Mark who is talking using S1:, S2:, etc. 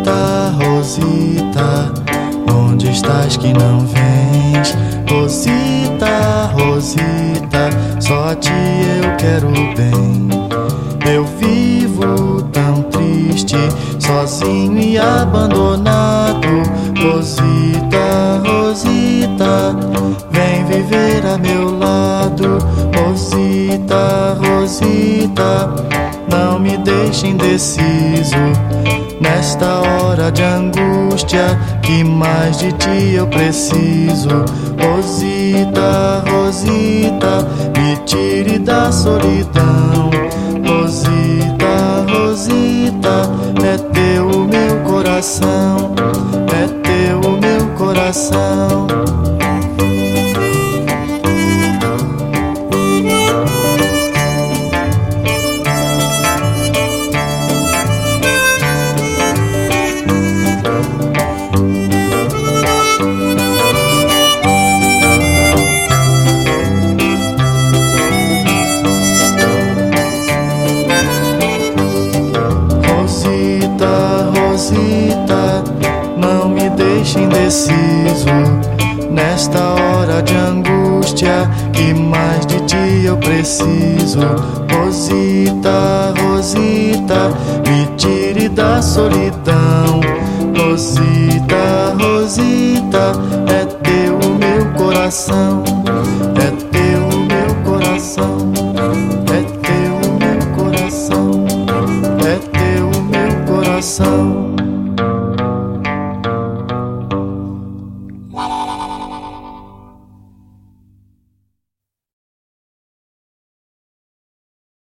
S1: Rosita, Rosita, onde estás que não vens? Rosita, Rosita, só a ti eu quero bem. Eu vivo tão triste, sozinho e abandonado. Rosita, Rosita, vem viver a meu lado. Rosita, Rosita, não me deixe indeciso nesta hora de angústia, que mais de ti eu preciso. Rosita, Rosita, me tire da solidão. Rosita, Rosita, é teu o meu coração, é teu o meu coração. Rosita, não me deixe indeciso nesta hora de angústia, que mais de ti eu preciso. Rosita, Rosita, me tire da solidão. Rosita, Rosita, é teu o meu coração.